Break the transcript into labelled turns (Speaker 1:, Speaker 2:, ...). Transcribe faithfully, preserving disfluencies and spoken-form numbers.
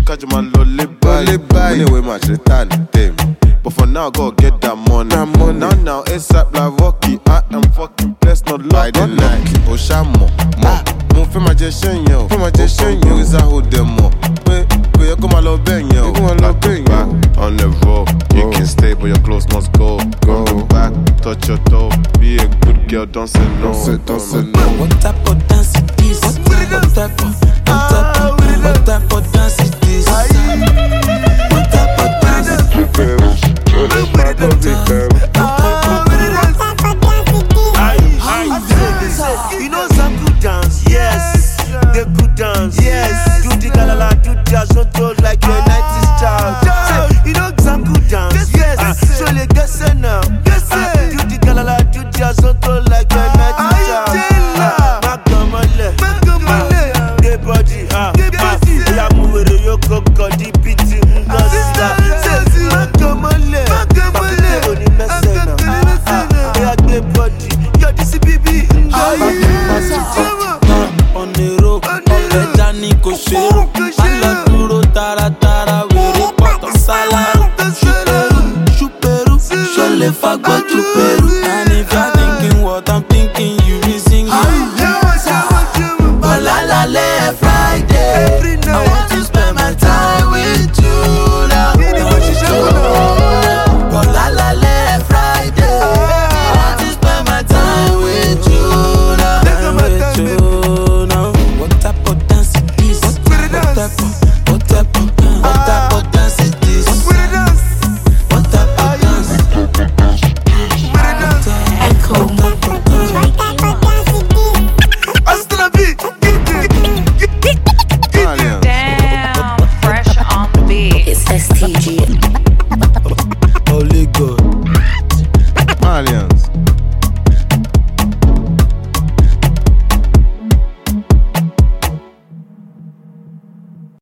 Speaker 1: catch my lolly bye. Anyway, my return them. But for now, go get that money. That money. Now, now, ASAP like Rocky. I am fucking blessed, not by the night. Oshamo, mo, mo, for my gestion, yo. For my gestion, yo, is I hold them up.